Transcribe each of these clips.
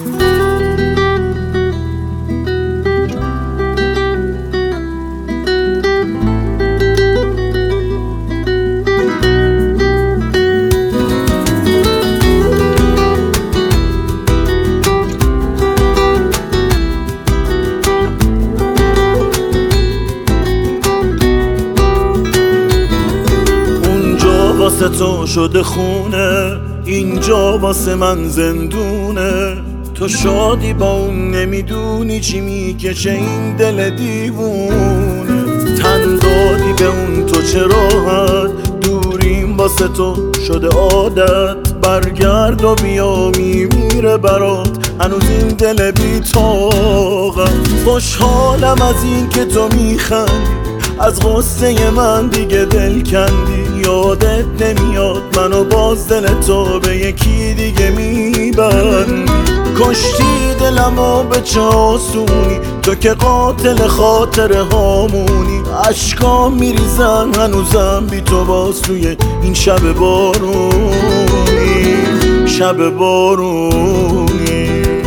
واسه تو شده خونه، اینجا واسه من زندونه. تو شادی با اون نمیدونی چی میکشه این دل دیوونه. تن دادی به اون تو چه راحت، دوریم واسه تو شده عادت. برگرد و بیا میمیره برات هنوز این دل بی طاقت. خوشحالم از این که تو میخندی، از غصه من دیگه دل کندی. یادت نمیاد منو باز دل تو به یکی دیگه میبندی. کشتی دلمو به چه آسونی، تو که قاتل خاطره هامونی. عشقام میریزن هنوزم بی تو باز توی این شب بارونی، شب بارونی.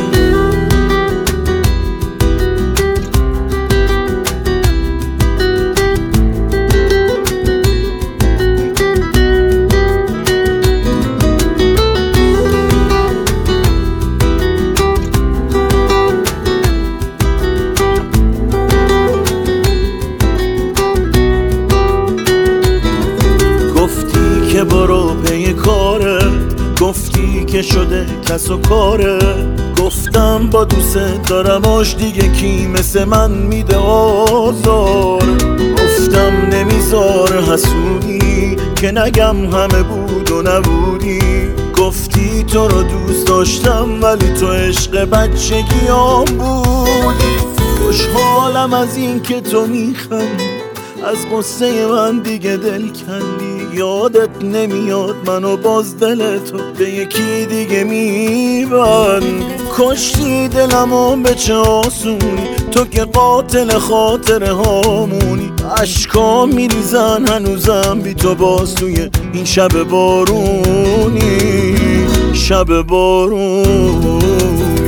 که برو پی کاره، گفتی که شده کس و کاره. گفتم با دوست دارمش دیگه کی مثل من میده آزار. گفتم نمیذاره حسودی که نگم همه بود و نبودی. گفتی تو رو دوست داشتم ولی تو عشق بچگیام بودی. خوشحالم از این که تو میخندی، از قصه من دیگه دل کندی. یادت نمیاد منو باز دل تو به یکی دیگه میبندی. کشتی دلمو به چه آسونی، تو که قاتل خاطره هامونی. عشقام میریزن هنوزم بی تو باز توی این شب بارونی، شب بارونی.